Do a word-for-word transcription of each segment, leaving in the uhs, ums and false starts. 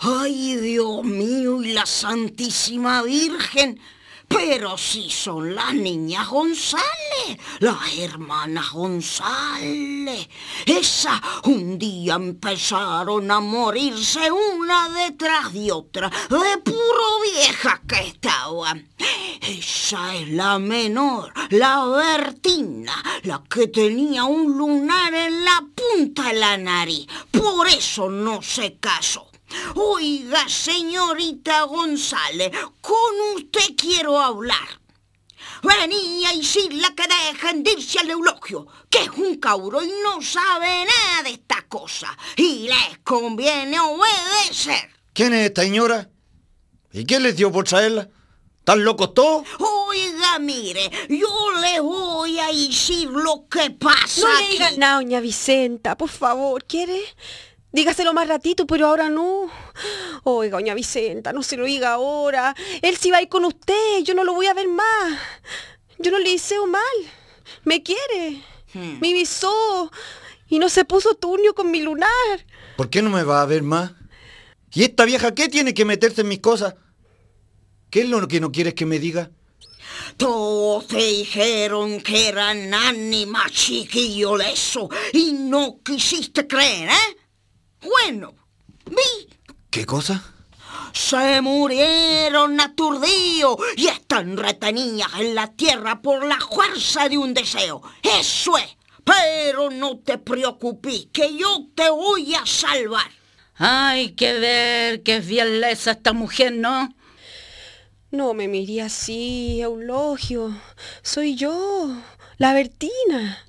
Ay, Dios mío, y la Santísima Virgen. Pero si son las niñas González, las hermanas González. Esas un día empezaron a morirse una detrás de otra, de puro viejas que estaban. Esa es la menor, la Bertina, la que tenía un lunar en la punta de la nariz. Por eso no se casó. Oiga, señorita González, con usted quiero hablar. Venía a decirle que dejen de irse al eulogio, que es un cauro y no sabe nada de esta cosa, y les conviene obedecer. ¿Quién es esta señora? ¿Y quién les dio por traerla? ¿Están locos todos? Oiga, mire, yo le voy a decir lo que pasa No aquí. le digas nada, doña Vicenta, por favor, ¿quiere? Dígaselo más ratito, pero ahora no. Oiga, doña Vicenta, no se lo diga ahora. Él sí va a ir con usted, yo no lo voy a ver más. Yo no le deseo mal. Me quiere. Hmm. Me visó. Y no se puso turbio con mi lunar. ¿Por qué no me va a ver más? ¿Y esta vieja qué tiene que meterse en mis cosas? ¿Qué es lo que no quieres que me diga? Todos te dijeron que eran ánimas, chiquillo, de eso. Y no quisiste creer, ¿eh? Bueno, vi. ¿Qué cosa? Se murieron aturdidos y están retenidas en la tierra por la fuerza de un deseo. Eso es. Pero no te preocupes, que yo te voy a salvar. Hay que ver qué fiel es esta mujer, ¿no? No me miré así, Eulogio. Soy yo, la Bertina.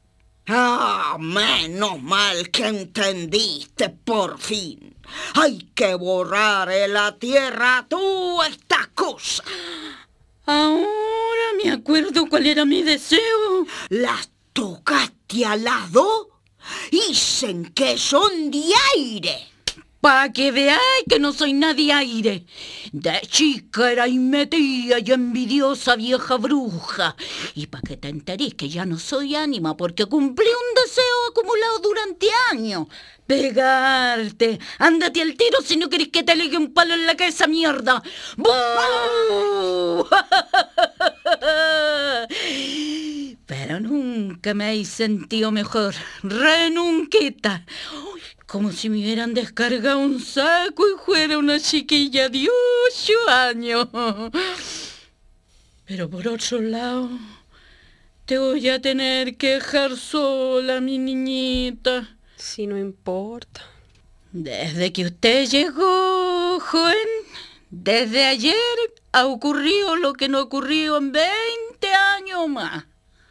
Ah, menos mal que entendiste por fin. Hay que borrar de la tierra toda esta cosa. Ahora me acuerdo cuál era mi deseo. ¿Las tocaste a las dos? Dicen que son de aire. Pa' que veáis que no soy nadie aire. De chica era metida y envidiosa vieja bruja. Y pa' que te enterís que ya no soy ánima porque cumplí un deseo acumulado durante años. Pegarte. Ándate al tiro si no querés que te legue un palo en la cabeza, mierda. ¡Bú! Pero nunca me he sentido mejor. Renunquita. Como si me hubieran descargado un saco y fuera una chiquilla de ocho años. Pero por otro lado, te voy a tener que dejar sola, mi niñita. Si no importa. Desde que usted llegó, joven, desde ayer ha ocurrido lo que no ha ocurrido en veinte años más.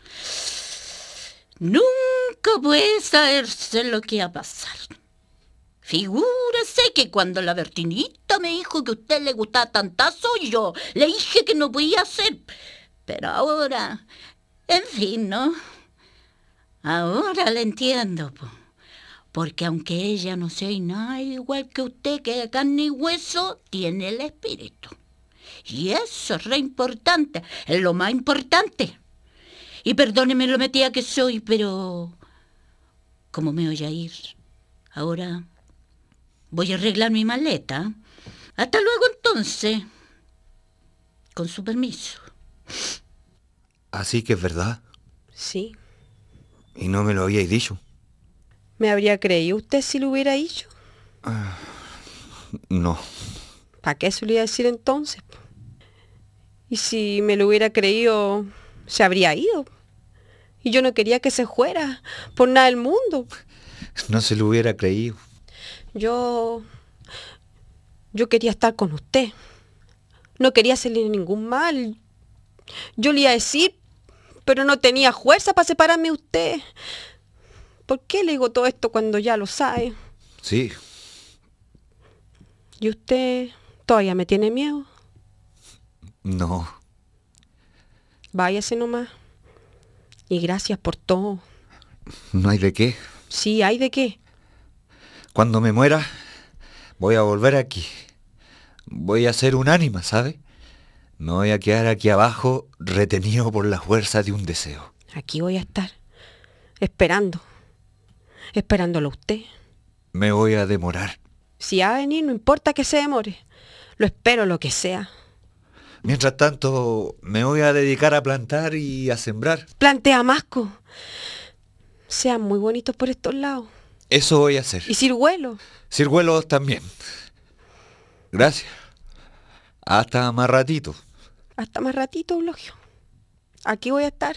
Nunca puede saberse lo que va a pasar. Figúrese que cuando la Bertinita me dijo que a usted le gustaba tantazo, yo le dije que no podía hacer. Pero ahora, en fin, ¿no? Ahora la entiendo, po. Porque aunque ella no sea nada igual que usted, que de carne y hueso, tiene el espíritu. Y eso es re importante, es lo más importante. Y perdóneme lo metida que soy, pero ¿cómo me voy a ir? Ahora voy a arreglar mi maleta. Hasta luego entonces. Con su permiso. Así que es verdad. Sí. Y no me lo habíais dicho. ¿Me habría creído usted si lo hubiera dicho? Uh, no. ¿Para qué se lo iba a decir entonces? Y si me lo hubiera creído, se habría ido. Y yo no quería que se fuera, por nada del mundo. No se lo hubiera creído. Yo... Yo quería estar con usted. No quería hacerle ningún mal. Yo le iba a decir, pero no tenía fuerza para separarme de usted. ¿Por qué le digo todo esto cuando ya lo sabe? Sí. ¿Y usted todavía me tiene miedo? No. Váyase nomás. Y gracias por todo. ¿No hay de qué? Sí, hay de qué. Cuando me muera, voy a volver aquí. Voy a ser un ánima, ¿sabe? No voy a quedar aquí abajo retenido por la fuerza de un deseo. Aquí voy a estar, esperando. Esperándolo a usted. Me voy a demorar. Si va a venir, no importa que se demore. Lo espero lo que sea. Mientras tanto, me voy a dedicar a plantar y a sembrar. Plantea masco. Sean muy bonitos por estos lados. Eso voy a hacer. Y ciruelos. Ciruelos también. Gracias. Hasta más ratito. Hasta más ratito, Eulogio. Aquí voy a estar.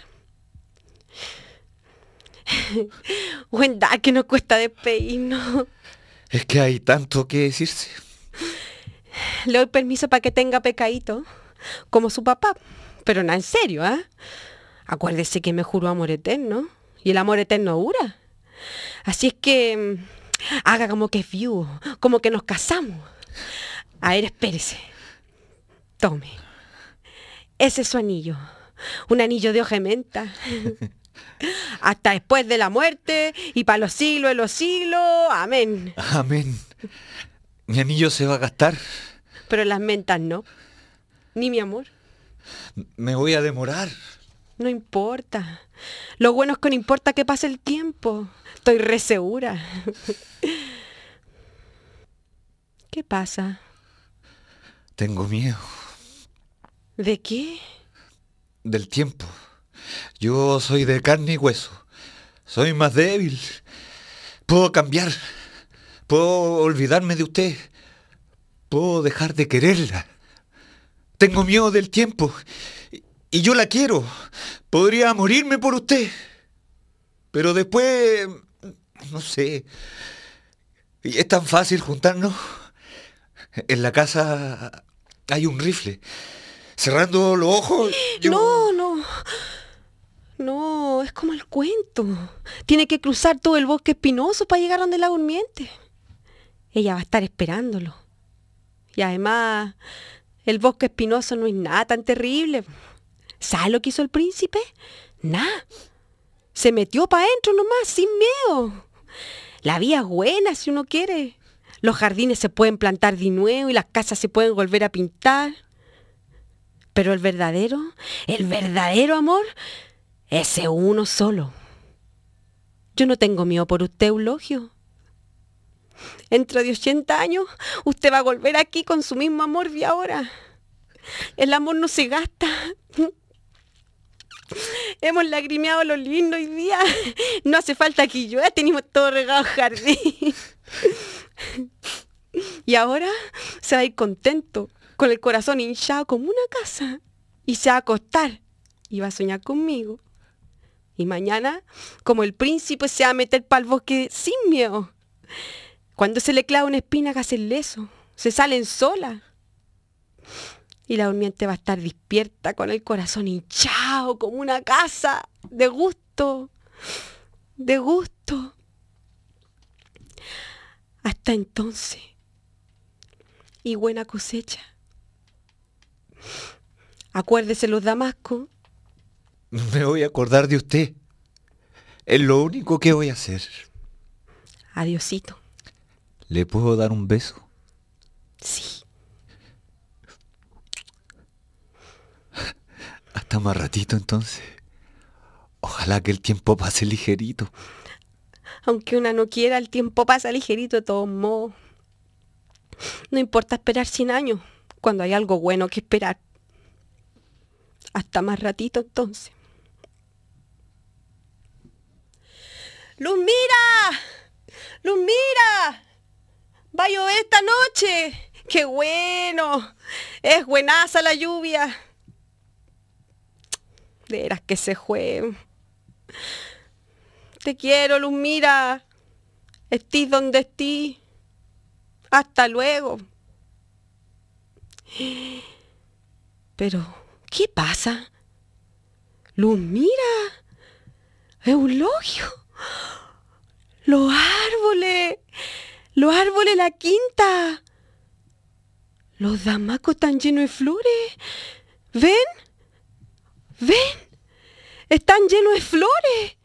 Wendá, que nos cuesta despedirnos. Es que hay tanto que decirse. Le doy permiso para que tenga pecadito, como su papá. Pero no en serio, ¿ah? ¿eh? Acuérdese que me juró amor eterno. Y el amor eterno dura. Así es que haga como que es viudo, como que nos casamos. A ver, espérese. Tome. Ese es su anillo. Un anillo de hoja de menta. Hasta después de la muerte y para los siglos de los siglos. Amén. Amén. Mi anillo se va a gastar. Pero las mentas no. Ni mi amor. Me voy a demorar. No importa. Lo bueno es que no importa que pase el tiempo. Estoy re segura. ¿Qué pasa? Tengo miedo. ¿De qué? Del tiempo. Yo soy de carne y hueso. Soy más débil. Puedo cambiar. Puedo olvidarme de usted. Puedo dejar de quererla. Tengo miedo del tiempo. Y yo la quiero. Podría morirme por usted. Pero después... no sé. Es tan fácil juntarnos. En la casa hay un rifle. Cerrando los ojos... yo... No, no. No, es como el cuento. Tiene que cruzar todo el bosque espinoso para llegar donde la durmiente. Ella va a estar esperándolo. Y además, el bosque espinoso no es nada tan terrible. ¿Sabe lo que hizo el príncipe? Nada. Se metió para adentro nomás, sin miedo. La vida es buena si uno quiere. Los jardines se pueden plantar de nuevo y las casas se pueden volver a pintar. Pero el verdadero, el verdadero amor, ese uno solo. Yo no tengo miedo por usted, Eulogio. Dentro de ochenta años, usted va a volver aquí con su mismo amor de ahora. El amor no se gasta. Hemos lagrimeado lo lindo hoy día. No hace falta que llueva, tenemos todo regado en jardín. Y ahora se va a ir contento, con el corazón hinchado como una casa. Y se va a acostar y va a soñar conmigo. Y mañana, como el príncipe, se va a meter para el bosque sin miedo. Cuando se le clava una espina, hace el leso. Se salen solas. Y la durmiente va a estar despierta con el corazón hinchado como una casa. De gusto. De gusto. Hasta entonces. Y buena cosecha. Acuérdese los damascos. Me voy a acordar de usted. Es lo único que voy a hacer. Adiosito. ¿Le puedo dar un beso? Sí. Hasta más ratito entonces. Ojalá que el tiempo pase ligerito. Aunque una no quiera, el tiempo pasa ligerito de todos modos. No importa esperar cien años, cuando hay algo bueno que esperar. Hasta más ratito entonces. ¡Luzmira! ¡Luzmira! ¡Va a llover esta noche! ¡Qué bueno! Es buenaza la lluvia. De veras que se fue. Te quiero, Luzmira. Estís donde estís. Hasta luego. Pero, ¿qué pasa? Luzmira. Eulogio. Los árboles. Los árboles de la quinta. Los damascos están llenos de flores. ¿Ven? ¿Ven? Están llenos de flores.